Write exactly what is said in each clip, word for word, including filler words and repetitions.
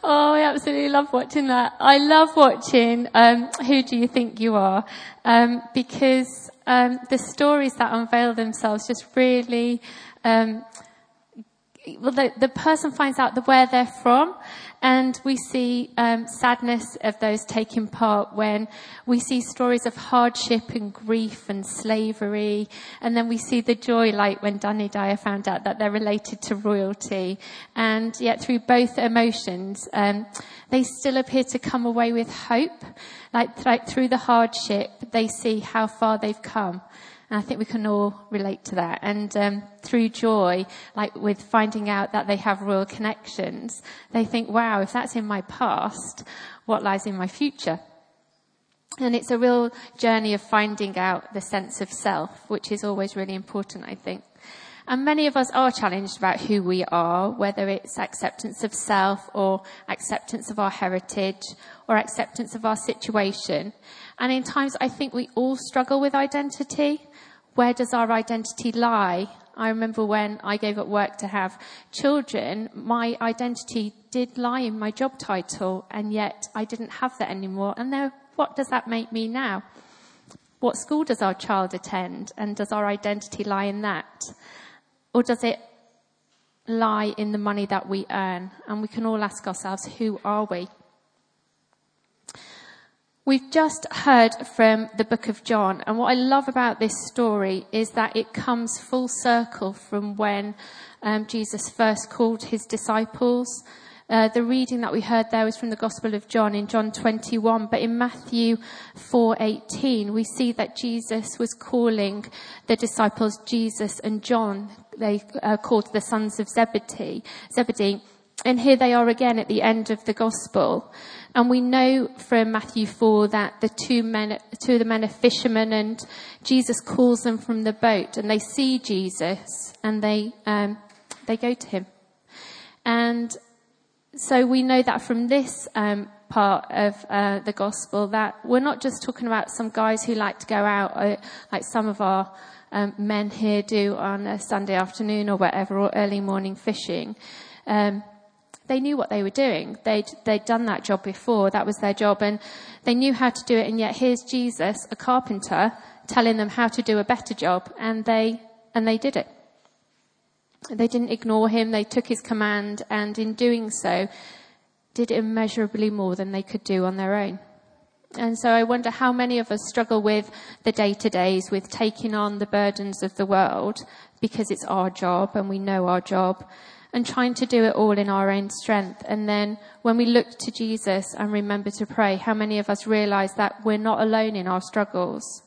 Oh, I absolutely love watching that. I love watching um, Who Do You Think You Are? Um, because um, the stories that unveil themselves just really... Um, well, the, the person finds out the, where they're from, and we see um, sadness of those taking part when we see stories of hardship and grief and slavery, and then we see the joy, like when Danny Dyer found out that they're related to royalty, and yet through both emotions, um, they still appear to come away with hope. Like, like through the hardship, they see how far they've come. And I think we can all relate to that. And um, through joy, like with finding out that they have royal connections, they think, wow, if that's in my past, what lies in my future? And it's a real journey of finding out the sense of self, which is always really important, I think. And many of us are challenged about who we are, whether it's acceptance of self or acceptance of our heritage or acceptance of our situation. And in times, I think we all struggle with identity. Where does our identity lie? I remember when I gave up work to have children, my identity did lie in my job title, and yet I didn't have that anymore. And now, what does that make me now? What school does our child attend? And does our identity lie in that? Or does it lie in the money that we earn? And we can all ask ourselves, who are we? We've just heard from the book of John, and what I love about this story is that it comes full circle from when um, Jesus first called his disciples. Uh, the reading that we heard there was from the Gospel of John in John twenty-one, but in Matthew four eighteen, we see that Jesus was calling the disciples Jesus and John. They uh, called the sons of Zebedee. Zebedee. And here they are again at the end of the gospel. And we know from Matthew four that the two men, two of the men are fishermen, and Jesus calls them from the boat, and they see Jesus and they, um, they go to him. And so we know that from this, um, part of, uh, the gospel, that we're not just talking about some guys who like to go out, uh, like some of our, um, men here do on a Sunday afternoon or whatever, or early morning fishing. Um, They knew what they were doing. They'd, they'd done that job before. That was their job. And they knew how to do it. And yet here's Jesus, a carpenter, telling them how to do a better job. And they, and they did it. They didn't ignore him. They took his command. And in doing so, did immeasurably more than they could do on their own. And so I wonder how many of us struggle with the day-to-days, with taking on the burdens of the world, because it's our job and we know our job, and trying to do it all in our own strength. And then when we look to Jesus and remember to pray, how many of us realize that we're not alone in our struggles?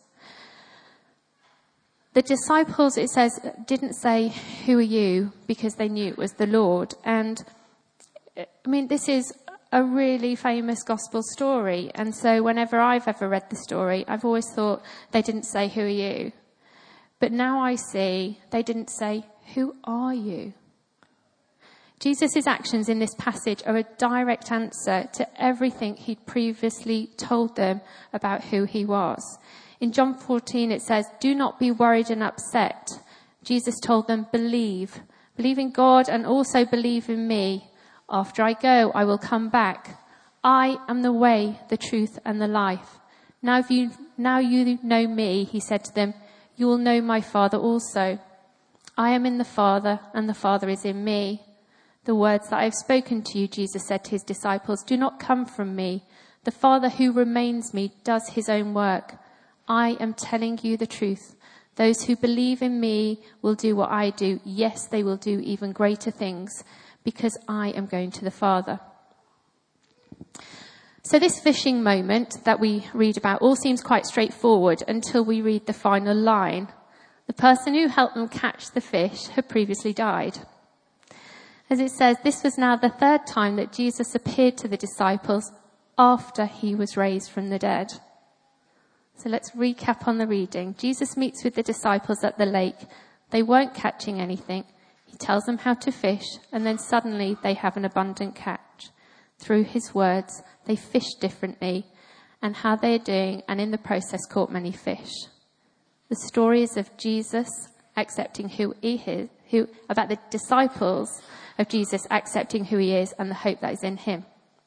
The disciples, it says, didn't say, who are you? Because they knew it was the Lord. And I mean, this is a really famous gospel story. And so whenever I've ever read the story, I've always thought they didn't say, who are you? But now I see they didn't say, who are you? Jesus' actions in this passage are a direct answer to everything he'd previously told them about who he was. In John fourteen, it says, do not be worried and upset. Jesus told them, believe. Believe in God and also believe in me. After I go, I will come back. I am the way, the truth, and the life. Now, if you, now you know me, he said to them, you will know my Father also. I am in the Father, and the Father is in me. The words that I have spoken to you, Jesus said to his disciples, do not come from me. The Father who remains me does his own work. I am telling you the truth. Those who believe in me will do what I do. Yes, they will do even greater things, because I am going to the Father. So this fishing moment that we read about all seems quite straightforward until we read the final line. The person who helped them catch the fish had previously died. As it says, this was now the third time that Jesus appeared to the disciples after he was raised from the dead. So let's recap on the reading. Jesus meets with the disciples at the lake. They weren't catching anything. He tells them how to fish, and then suddenly they have an abundant catch. Through his words, they fish differently, and how they are doing, and in the process caught many fish. The story is of Jesus accepting who he is, who, about the disciples of Jesus accepting who he is and the hope that is in him.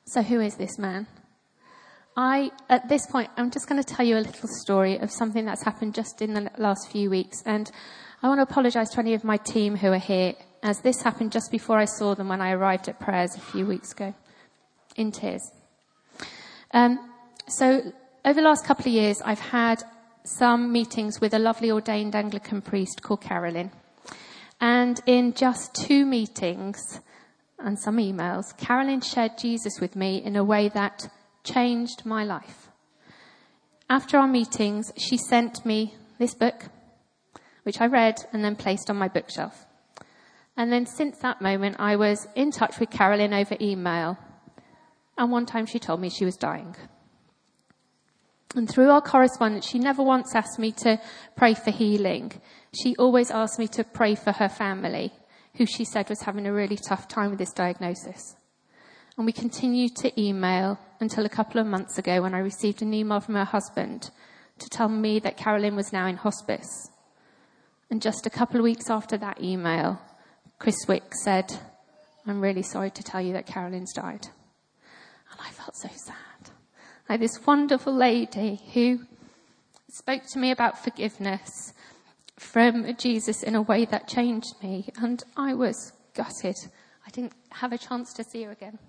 So who is this man? I, at this point, I'm just going to tell you a little story of something that's happened just in the last few weeks. And I want to apologise to any of my team who are here, as this happened just before I saw them when I arrived at prayers a few weeks ago, in tears. Um, so over the last couple of years, I've had some meetings with a lovely ordained Anglican priest called Carolyn. And in just two meetings and some emails, Carolyn shared Jesus with me in a way that changed my life. After our meetings, she sent me this book, which I read and then placed on my bookshelf. And then since that moment, I was in touch with Carolyn over email. And one time she told me she was dying. And through our correspondence, she never once asked me to pray for healing. She always asked me to pray for her family, who she said was having a really tough time with this diagnosis. And we continued to email until a couple of months ago when I received an email from her husband to tell me that Carolyn was now in hospice. And just a couple of weeks after that email, Chris Wick said, "I'm really sorry to tell you that Carolyn's died." And I felt so sad. I had this wonderful lady who spoke to me about forgiveness from Jesus in a way that changed me. And I was gutted. I didn't have a chance to see her again.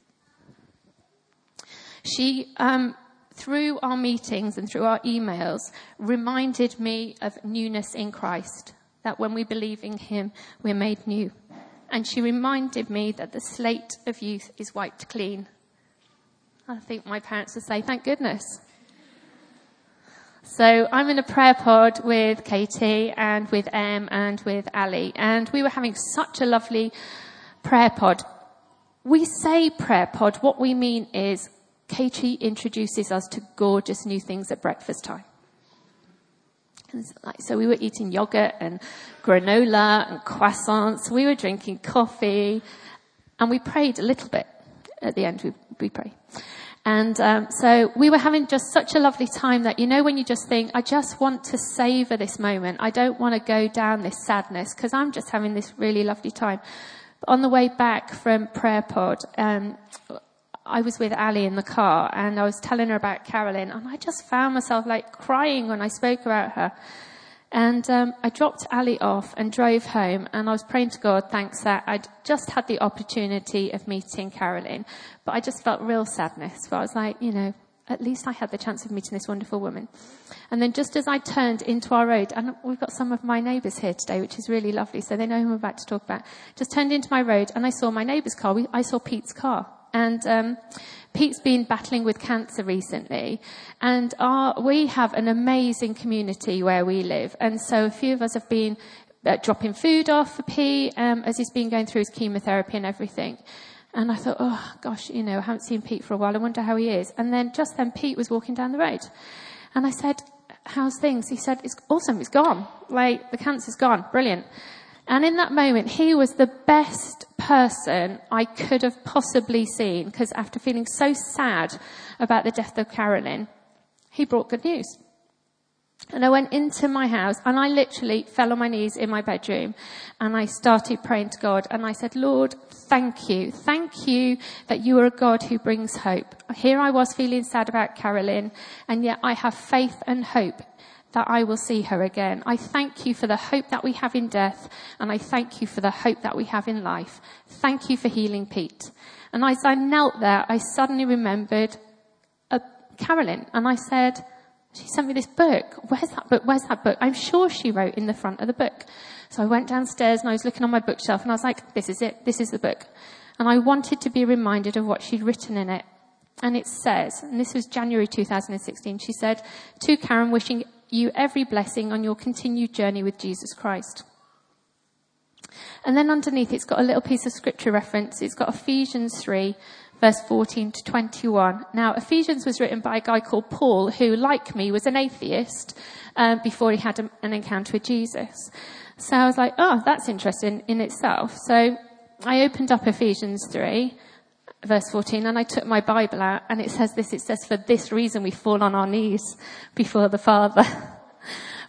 She, um, through our meetings and through our emails, reminded me of newness in Christ, that when we believe in him, we're made new. And she reminded me that the slate of youth is wiped clean. I think my parents would say, thank goodness. So I'm in a prayer pod with Katie and with Em and with Ali, and we were having such a lovely prayer pod. We say prayer pod, what we mean is Katie introduces us to gorgeous new things at breakfast time. And so we were eating yogurt and granola and croissants. We were drinking coffee, and we prayed a little bit. At the end, we, we pray. And um, so we were having just such a lovely time that, you know, when you just think, I just want to savor this moment. I don't want to go down this sadness because I'm just having this really lovely time. But on the way back from prayer pod, um, I was with Ali in the car and I was telling her about Carolyn, and I just found myself like crying when I spoke about her. And um, I dropped Ali off and drove home, and I was praying to God, thanks that I'd just had the opportunity of meeting Carolyn. But I just felt real sadness. But I was like, you know, at least I had the chance of meeting this wonderful woman. And then just as I turned into our road, and we've got some of my neighbours here today, which is really lovely, so they know who I'm about to talk about. Just turned into my road, and I saw my neighbour's car. We, I saw Pete's car. And um, Pete's been battling with cancer recently, and our, we have an amazing community where we live. And so a few of us have been uh, dropping food off for Pete um, as he's been going through his chemotherapy and everything. And I thought, oh, gosh, you know, I haven't seen Pete for a while. I wonder how he is. And then just then Pete was walking down the road. And I said, how's things? He said, it's awesome. It's gone. Like, the cancer's gone. Brilliant. And in that moment, he was the best person I could have possibly seen, because after feeling so sad about the death of Carolyn, he brought good news. And I went into my house and I literally fell on my knees in my bedroom and I started praying to God, and I said, Lord, thank you. Thank you that you are a God who brings hope. Here I was feeling sad about Carolyn, and yet I have faith and hope that I will see her again. I thank you for the hope that we have in death, and I thank you for the hope that we have in life. Thank you for healing Pete. And as I knelt there, I suddenly remembered uh, Carolyn, and I said, she sent me this book. Where's that book? Where's that book? I'm sure she wrote in the front of the book. So I went downstairs and I was looking on my bookshelf and I was like, this is it. This is the book. And I wanted to be reminded of what she'd written in it. And it says, and this was January two thousand sixteen, she said, to Karen, wishing you every blessing on your continued journey with Jesus Christ. And then underneath it's got a little piece of scripture reference. It's got Ephesians three, verse fourteen to twenty-one. Now, Ephesians was written by a guy called Paul, who, like me, was an atheist um, before he had a, an encounter with Jesus. So I was like, oh, that's interesting in itself. So I opened up Ephesians three, verse fourteen, and I took my Bible out, and it says this. It says, for this reason we fall on our knees before the Father.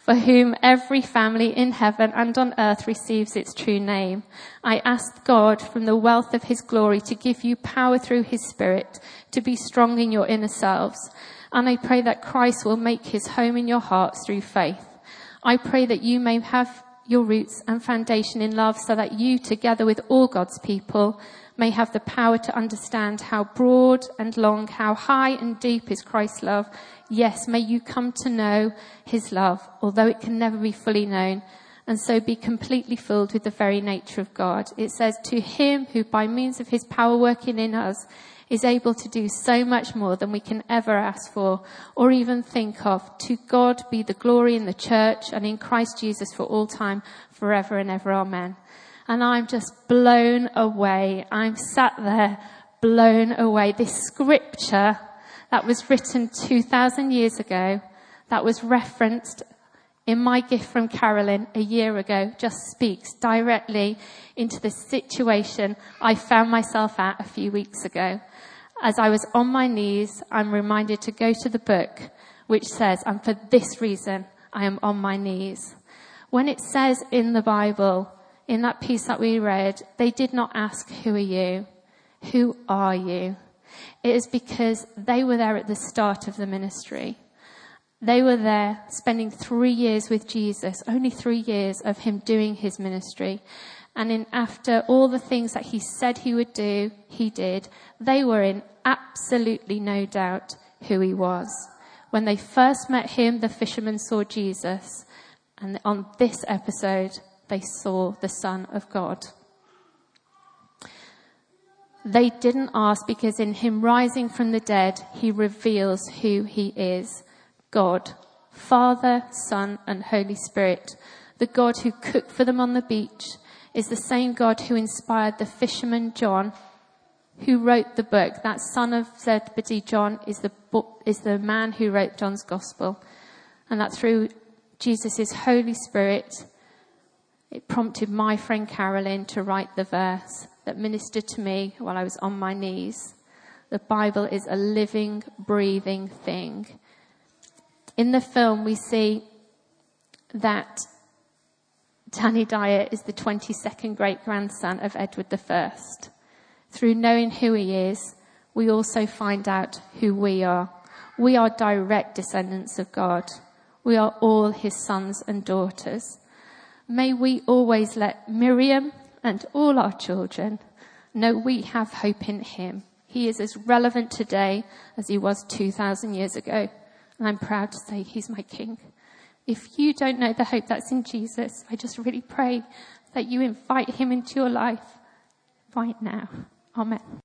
for whom every family in heaven and on earth receives its true name. I ask God from the wealth of his glory to give you power through his Spirit to be strong in your inner selves. And I pray that Christ will make his home in your hearts through faith. I pray that you may have your roots and foundation in love, so that you, together with all God's people, may have the power to understand how broad and long, how high and deep is Christ's love. Yes, may you come to know his love, although it can never be fully known, and so be completely filled with the very nature of God. It says, to him who by means of his power working in us is able to do so much more than we can ever ask for or even think of. To God be the glory in the church and in Christ Jesus for all time, forever and ever. Amen. And I'm just blown away. I'm sat there blown away. This scripture that was written two thousand years ago, that was referenced in my gift from Carolyn a year ago, just speaks directly into the situation I found myself at a few weeks ago. As I was on my knees, I'm reminded to go to the book, which says, and for this reason, I am on my knees. When it says in the Bible, in that piece that we read, they did not ask, who are you? Who are you? It is because they were there at the start of the ministry. They were there spending three years with Jesus, only three years of him doing his ministry. And in after all the things that he said he would do, he did. They were in absolutely no doubt who he was. When they first met him, the fishermen saw Jesus. And on this episode, they saw the Son of God. They didn't ask because in him rising from the dead, he reveals who he is. God, Father, Son, and Holy Spirit. The God who cooked for them on the beach is the same God who inspired the fisherman John, who wrote the book. That son of Zebedee, John, is the book, is the man who wrote John's Gospel. And that through Jesus' Holy Spirit, it prompted my friend Carolyn to write the verse that ministered to me while I was on my knees. The Bible is a living, breathing thing. In the film, we see that Danny Dyer is the twenty-second great-grandson of Edward the First. Through knowing who he is, we also find out who we are. We are direct descendants of God. We are all his sons and daughters. May we always let Miriam and all our children know we have hope in him. He is as relevant today as he was two thousand years ago. And I'm proud to say he's my king. If you don't know the hope that's in Jesus, I just really pray that you invite him into your life right now. Amen.